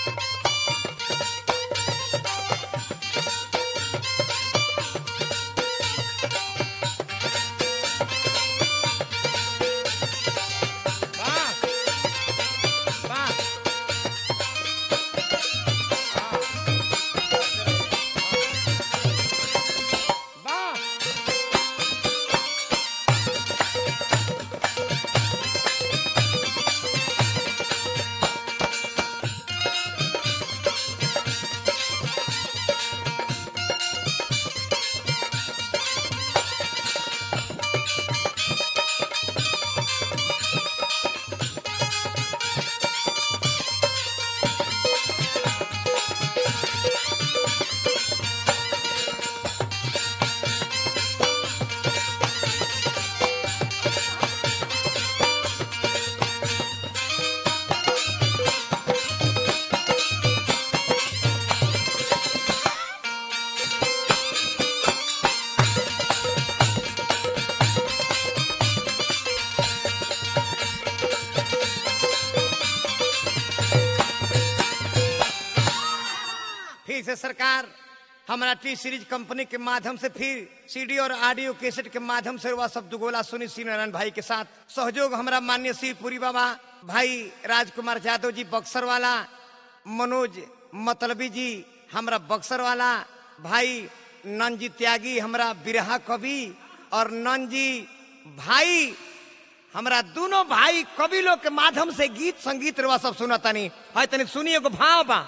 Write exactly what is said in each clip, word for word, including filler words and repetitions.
से सरकार हमारा टी सीरीज कंपनी के माध्यम से फिर सीडी और ऑडियो कैसेट के माध्यम से वह सब दुगोला सुनी श्री नारायण भाई के साथ सहयोग हमारा माननीय शिवपुरी बाबा भाई राजकुमार यादव जी बक्सर वाला, मनोज मतलबी जी हमारा बक्सर वाला, भाई नंजी त्यागी हमारा बिरहा कवि और नंजी भाई हमारा दोनों भाई कवि लोग के माध्यम से गीत संगीत रवा सब सुनता नहीं है। तनी सुनिए को भाव बा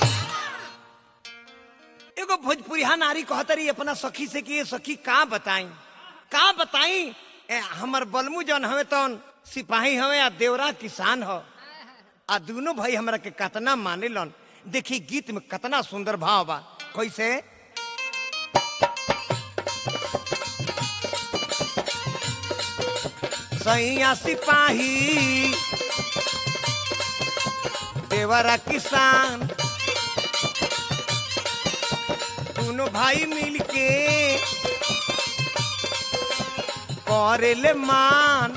एगो भोजपुरिया नारी कहतरी अपना सखी से कि सखी का बताई का बताई हमर बलमू जन हवे तौन सिपाही हवे आ देवरा किसान हो आ दोनों भाई हमरा के कतना माने लन। देखी गीत में कतना सुंदर भाव बा कैसे सैया सिपाही देवरा किसान दोनों भाई मिलके करेले मान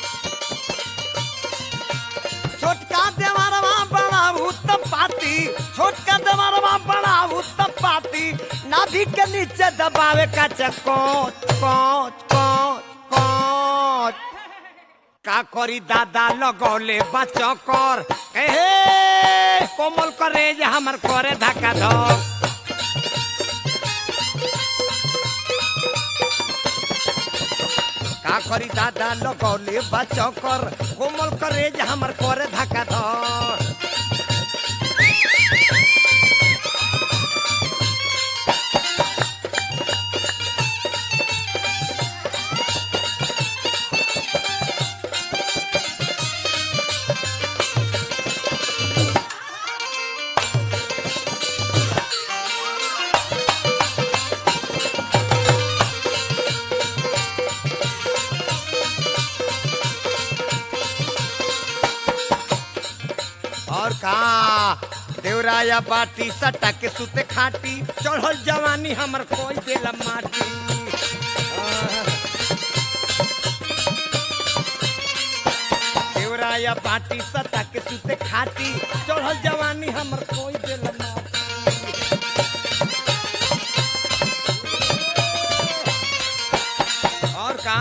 छोटका देवरवा बड़ा भूत पाती छोटका देवरवा बड़ा भूत पाती नाभि के नीचे दबावे का चकोच कोच कोच कोच का करी दादा लगौले बचकर एहे कोमल करे जे हमर करे धक्का धक का करी दादा लगौले बचकर कोमल करे जे हमर करे धक्का धक देवराया बाटी सटा के सुते खाटी चढ़ल जवानी हमर कोई देला माटी देवराया बाटी सटा के सुते खाटी चढ़ल जवानी हमर कोई देला माटी और का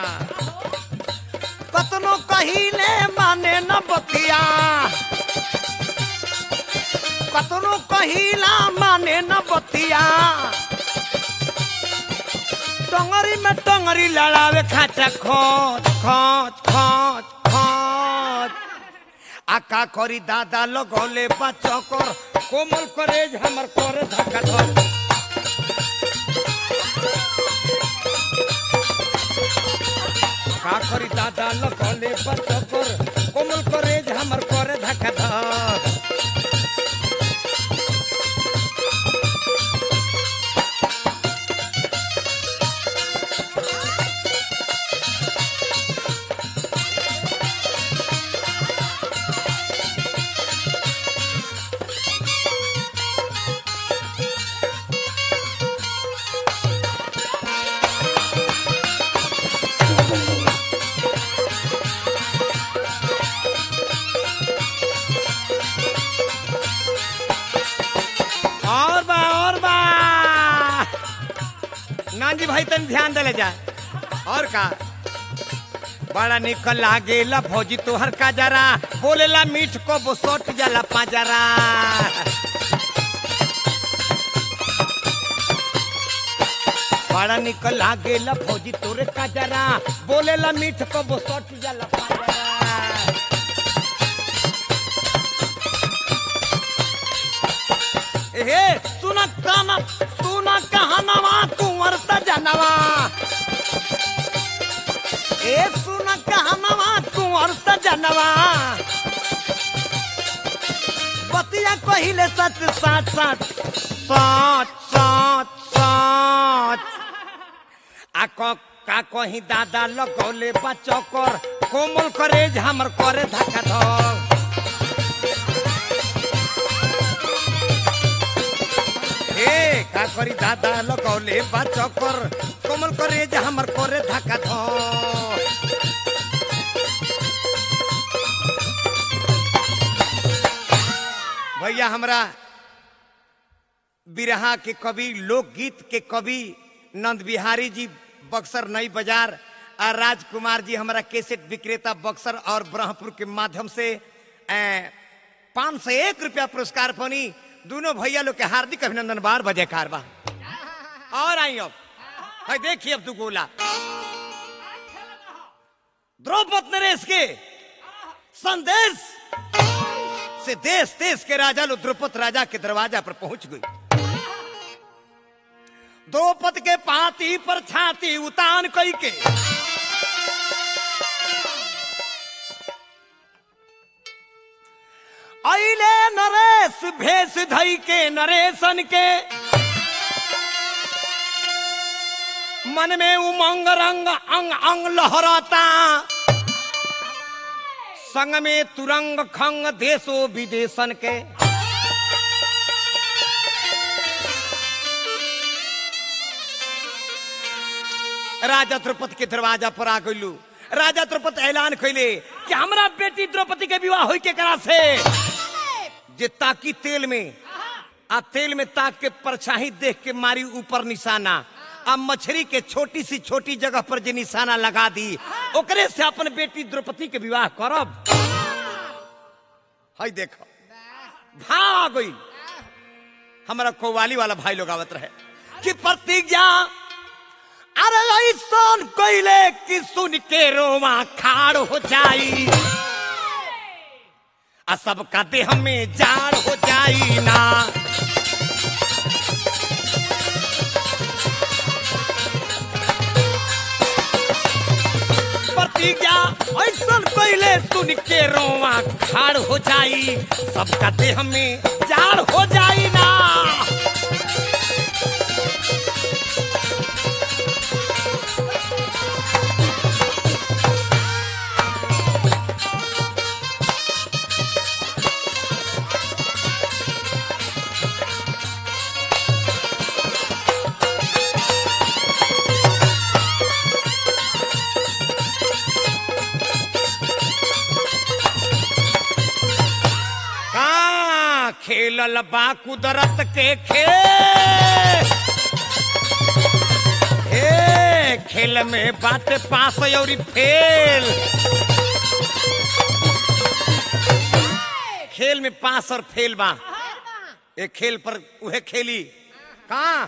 कतनो कहिले माने न बतिया कतनो कहिला माने न बतिया टंगरी में टंगरी लड़ावे खाचा खोच खोच खोच खोच आका करी दादा लगौले बचकर कोमल करेज हमर करे धक्का धक का करी दादा लगौले बचकर कोमल करेज हमर करे धक्का धक भाई तन ध्यान दे ले जा। और का बड़ा निकल लागेला भौजी तोहर का जरा बोलेला मीठ को बोसोट जाला पाजरा। बड़ा निकल लागेला भौजी तोरे का जरा बोलेला मीठ को बोसोट जाला पाजरा। हे सुना काना सुना कहनवा कुंवर सजनवा ए सुना कहनवा कुंवर सजनवा बतिया कहिले सच साच साच साच साच साच आ को का कहीं दादा लगौले बचकर कोमल करेज हमर करे धक्का धक। ए का करी दादा लगौले बचकर कोमल करेज हमर करे धक्का धक। भैया हमरा बिरहा के कवि लोकगीत के कवि नंद बिहारी जी बक्सर नई बाजार और राजकुमार जी हमारा कैसेट विक्रेता बक्सर और ब्रह्मपुर के माध्यम से पाँच सौ एक रुपया पुरस्कार पानी दोनों भैया लोग के हार्दिक अभिनंदन बार बजे कारवा। और आई अब भाई देखिए अब तू गोला द्रौपदी नरेश के संदेश से देश देश के राजा लोग द्रौपदी राजा के दरवाजा पर पहुंच गई। द्रौपदी के पाती पर छाती उतान कई के अइले नरेश भेष धई के नरेशन के मन में उमंग रंग अंग अंग लहराता संग में तुरंग खंग देशो विदेशन के। राजा द्रौपदी के दरवाजा पर आ गइलू। राजा द्रौपदी ऐलान कैले कि हमरा बेटी द्रौपदी के विवाह होई के करा से जे ताकी तेल में आ तेल में ताक के परछाई देख के मारी ऊपर निशाना आ मछली के छोटी सी छोटी जगह पर जे निशाना लगा दी ओकरे से अपन बेटी द्रौपदी के विवाह करब। हाय देखो भाव आ गई। हमारा कव्वाली वाला भाई लोग आवत रहे कि प्रतिज्ञा अरे ऐसन कइले कि सुन के रोमा खाड़ हो जाई आ सबका देह में जाड़ हो जाई ना। प्रतिज्ञा ऐसन कइले सुन के रोमा खाड़ हो जाई सबका देह में जाड़ हो जाई ना। खेलल बा कुदरत के खेल हे खेल में बात पास और फेल। खेल में पास और फेल बा एक खेल पर उहे खेली कहा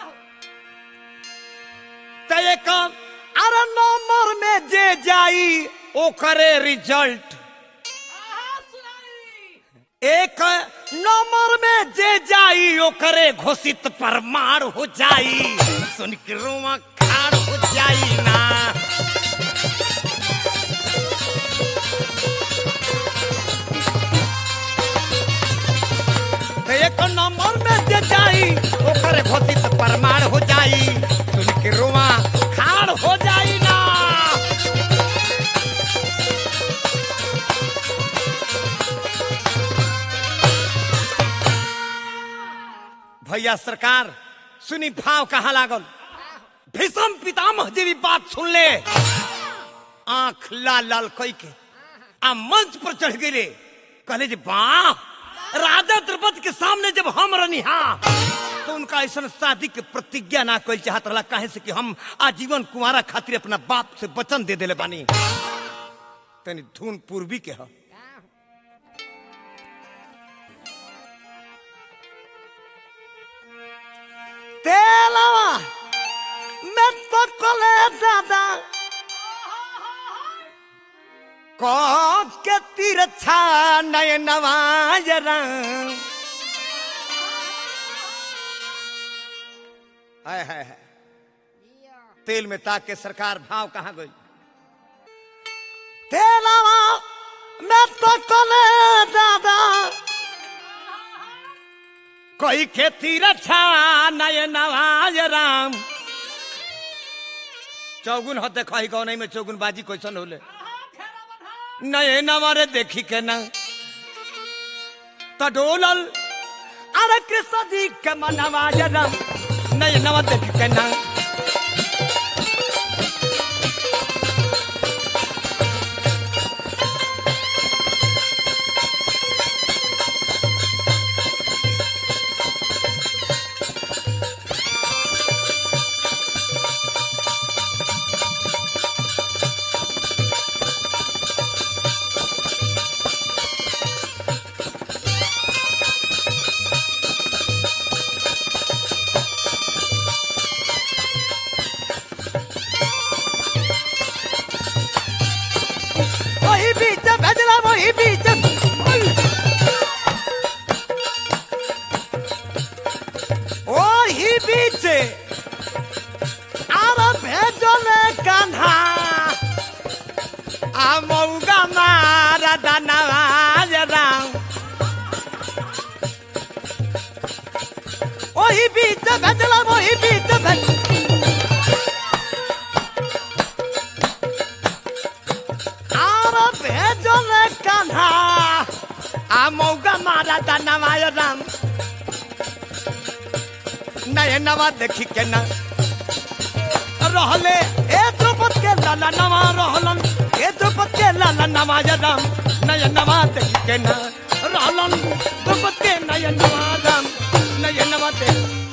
तय कम अरे नंबर में जे जाई ओ करे रिजल्ट एक नंबर में जे जाई ओकरे घोषित परमार हो जाई सुन के रोमा खाड़ हो जाई ना। एक नंबर में जे जाई ओकरे घोषित परमार हो जाई सुन के रोमा खाड़ हो जाई ना। भैया सरकार सुनी भाव कहा लागल भीषम पितामह जी भी बात सुन ले आंख लाल लाल कई के आ मंच पर चढ़ गए कहले जी वाह राजा द्रौपदी के सामने जब हम रनिहा तो उनका ऐसा शादी के प्रतिज्ञा ना कोई चाहत रहा, काहे से कि हम आजीवन कुमारा खातिर अपना बाप से वचन दे देले बानी। तनी धुन पूर्वी के ह तेलावा मैं तो कोले दादा को के तिरछा नय नवाजरा हाय हाय हाय तेल में ताक के सरकार भाव कहाँ गई। तेलावा मैं तो कोले दादा कोई खेती रक्षा नय नवाज राम। चौगुन होते कही गौ नहीं में चौगुन बाजी क्वेश्चन होले नये नवारे देखी के ना तडोलल अरे कृष्ण जी के मनवाज राम नये नवा देखी के ना। वही बीच भेजला वही बीच भेज आर भेजले कान्हा आ मौगा मारा दा नवाय राम नये नवा देखी के ना रहले ए द्रौपद के लाला नवा रहलन ए द्रौपद के लाला नवाय राम नये नवा देखी के ना रहलन द्रौपद के नये नवा राम नये नवा देखी